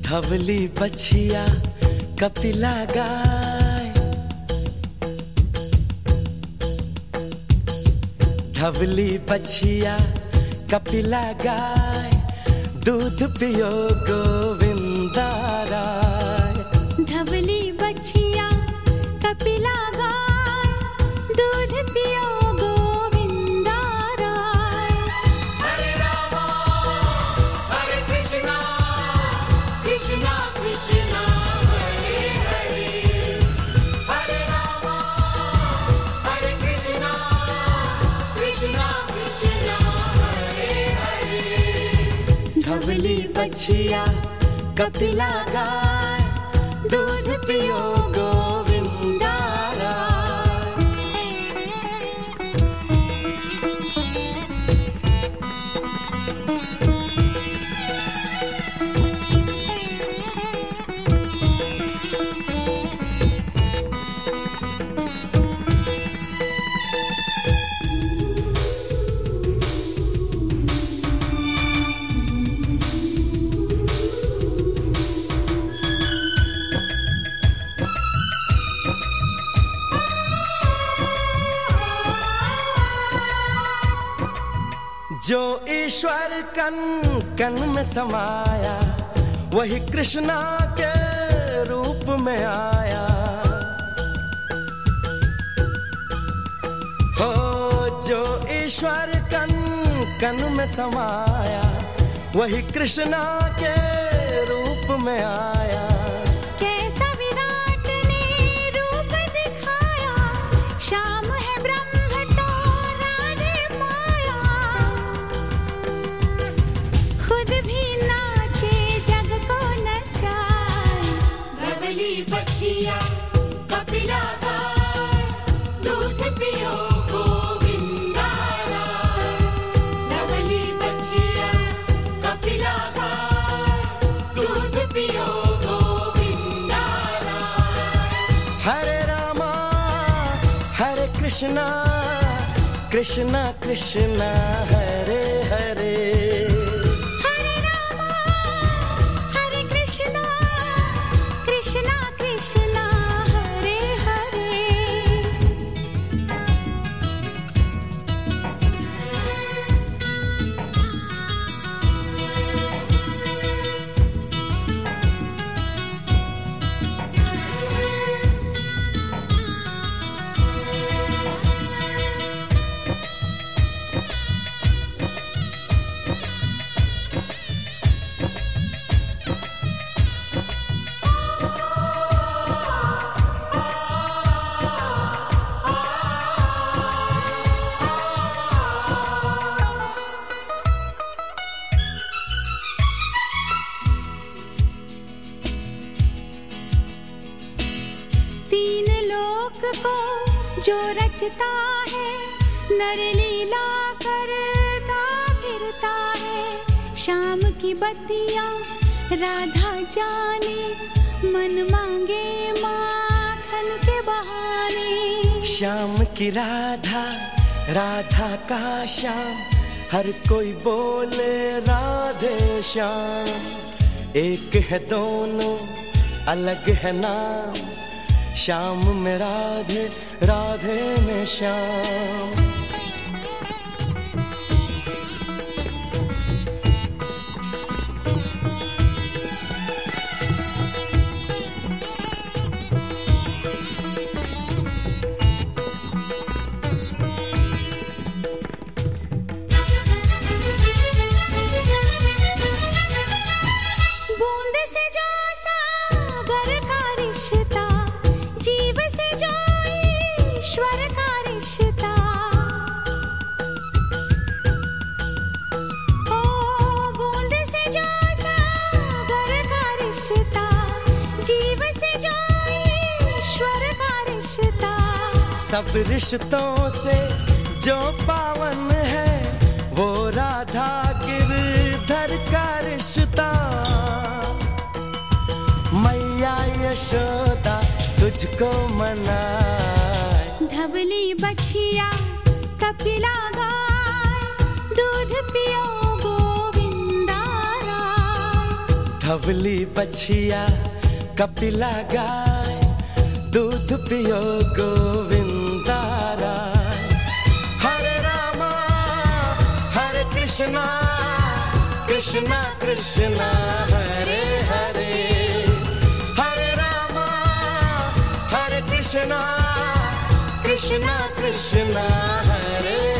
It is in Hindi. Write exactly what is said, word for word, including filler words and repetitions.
धवली बछिया कपिला गाय, धवली बछिया कपिला गाय, दूध पियो गोविंदा राय। धवली बछिया कपिला गाय, दूध पियो गोविंदा राय। हरे रामा हरे कृष्णा कृष्णा कृष्णा हरे हरे, हरे रामा हरे कृष्णा कृष्णा कृष्णा हरे हरे। धवली बछिया कपिला गाय, दूध पियो गोविंदा राय। जो ईश्वर कन कन में समाया, वही कृष्णा के रूप में आया। हो जो ईश्वर कन कन में समाया, वही कृष्णा के रूप में आया। कैसा विराट ने रूप दिखाया, श्याम है ब्रह्म तो राधे माया। खुद भी नाचे जग को नचाए, धवली बछिया कपिला गाय, दूध पियो गोविंदा राय। धवली बछिया कपिला गाय, दूध पियो गोविंदा राय। हरे रामा हरे कृष्णा कृष्णा कृष्णा हरे हरे। हरे रामा हरे कृष्णा कृष्णा कृष्णा हरे हरे। तीन लोक को जो रचता है, नर लीला करता फिरता है। शाम की बत्तियां राधा जाने, मन मांगे माखन के बहाने। श्याम की राधा राधा का श्याम, हर कोई बोले राधे श्याम। एक है दोनों अलग है नाम, श्याम में राधे राधे में श्याम। बूंद से जो सागर का रिश्ता, जीव से जो ईश्वर का रिश्ता। ओ बूंद से जो सागर का रिश्ता, जीव से जो ईश्वर का रिश्ता। सब रिश्तों से जो पावन है, वो राधा गिरधर का रिश्ता। मैया यशोदा तुझको मनाए, धवली बछिया कपिला गाय, दूध पियो गोविंदा राय। धवली बछिया कपिला गाय दूध पियो गोविंदा राय हरे रामा हरे कृष्णा कृष्णा कृष्णा हरे हरे हरे रामा हरे कृष्णा कृष्णा कृष्णा हरे